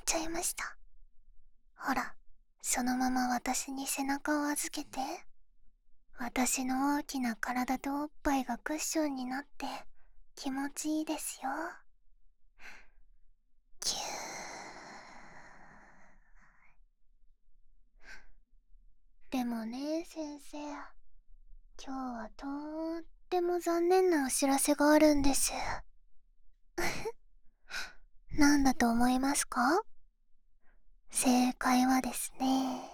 ちゃいました。ほら、そのまま私に背中を預けて。私の大きな体とおっぱいがクッションになって気持ちいいですよ。キュー。でもね、先生。今日はとーっても残念なお知らせがあるんです。なんだと思いますか？正解はですね、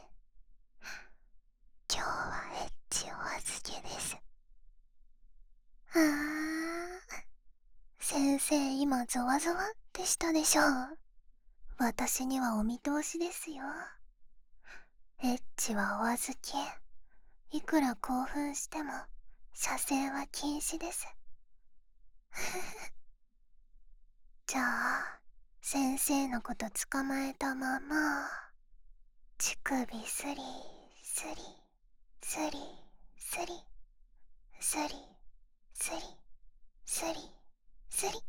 今日はエッチお預けです。あー、先生今ゾワゾワってしたでしょ。私にはお見通しですよ。エッチはお預け。いくら興奮しても射精は禁止です。じゃあ先生のこと捕まえたまま乳首スリスリスリスリスリスリスリスリ。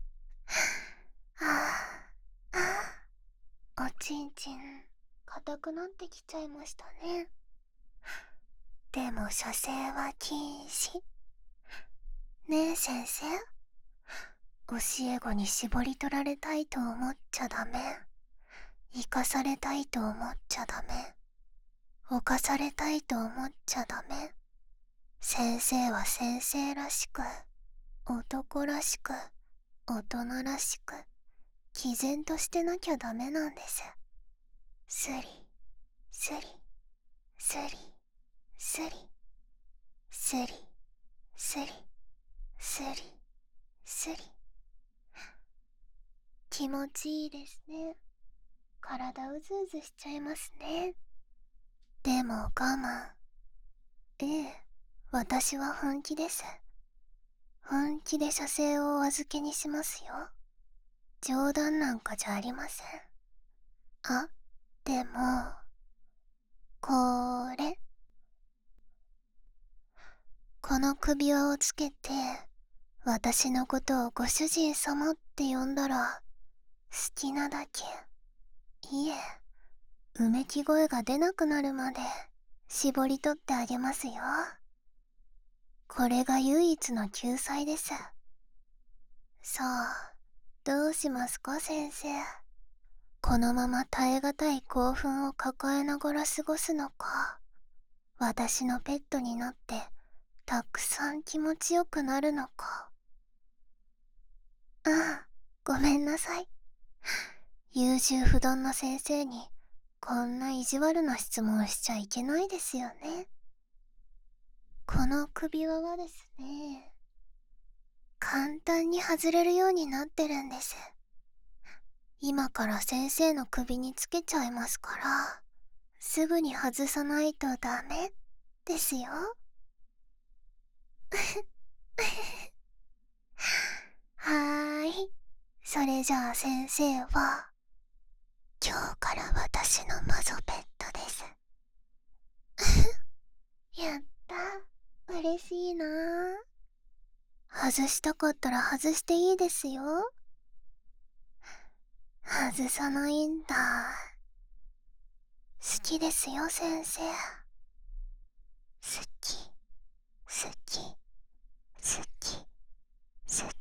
ああ、ああ、おちんちん硬くなってきちゃいましたね。でも射精は禁止ねえ先生。教え子に絞り取られたいと思っちゃダメ。生かされたいと思っちゃダメ。犯されたいと思っちゃダメ。先生は先生らしく、男らしく、大人らしく、毅然としてなきゃダメなんです。スリ、スリ、スリ、スリ、スリ、スリ、スリ、スリ。気持ちいいですね。体うずうずしちゃいますね。でも我慢。ええ、私は本気です。本気で射精をお預けにしますよ。冗談なんかじゃありません。あ、でも、これ。この首輪をつけて、私のことをご主人様って呼んだら、好きなだけ、いえ、うめき声が出なくなるまで、絞り取ってあげますよ。これが唯一の救済です。さあ、どうしますか先生。このまま耐え難い興奮を抱えながら過ごすのか、私のペットになってたくさん気持ちよくなるのか。ごめんなさい。優柔不断な先生にこんな意地悪な質問しちゃいけないですよね。この首輪はですね、簡単に外れるようになってるんです。今から先生の首につけちゃいますから、すぐに外さないとダメですよ。はーい。それじゃあ先生は、今日から私のマゾペットです。やった。嬉しいな。外したかったら外していいですよ。外さないんだ。好きですよ先生。好き、好き、好き、好